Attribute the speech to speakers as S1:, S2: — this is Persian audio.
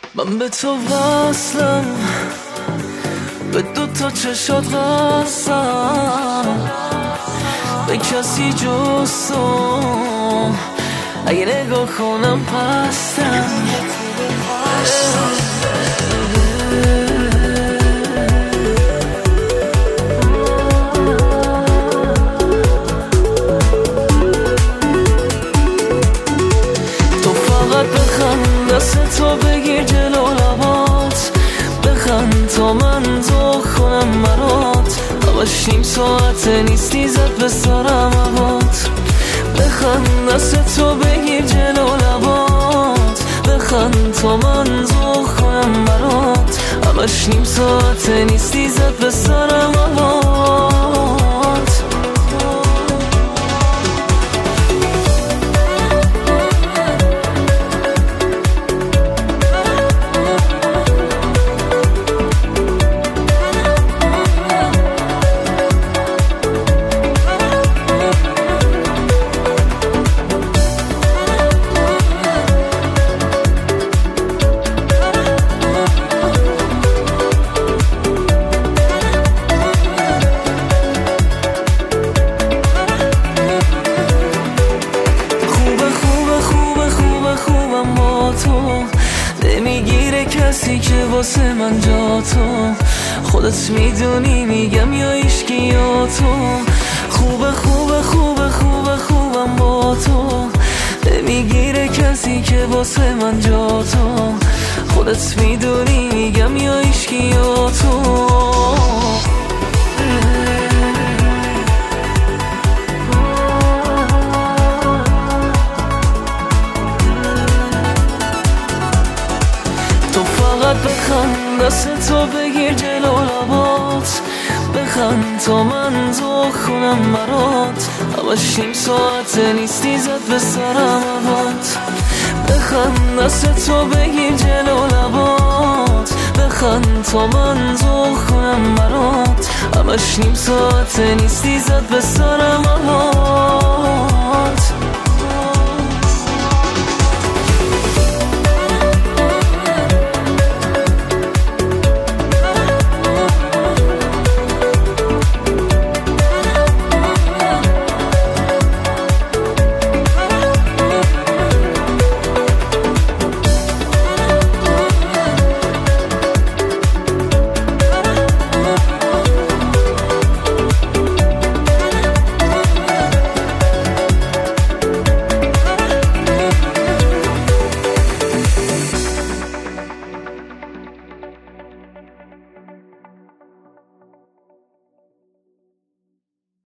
S1: من به تو وصلم، به دو تا چشات قصم، به کسی جز تو اگه نگاه کنم پستم. تو فقط بخند، دست تو بگیر جلو لبات، بخند تا من ذوق کنم برات. همش نیم ساعته نیستی زد به سرم هوات. بخند، دست تو بگیر جلو لبات، بخند تا من ذوق کنم برات. همش نیم ساعته نیستی زد به سرم هوات. نمیگیره کسی که واسه من جا تو، خودت میدونی میگم یا ایشکی یا تو. خوبه خوبه خوبه خوبه خوبم با تو، نمیگیره کسی که واسه من جا تو، خودت میدونی میگم یا ایشکی یا تو. بخند، دست تو بگیر جلو لبات، بخند تا من ذوق کنم برات. همش نیم ساعته نیستی زد به سرم هوات. بخند، دست تو بگیر جلو لبات، بخند تا من ذوق کنم برات. همش نیم ساعته نیستی زد به سرم هوات.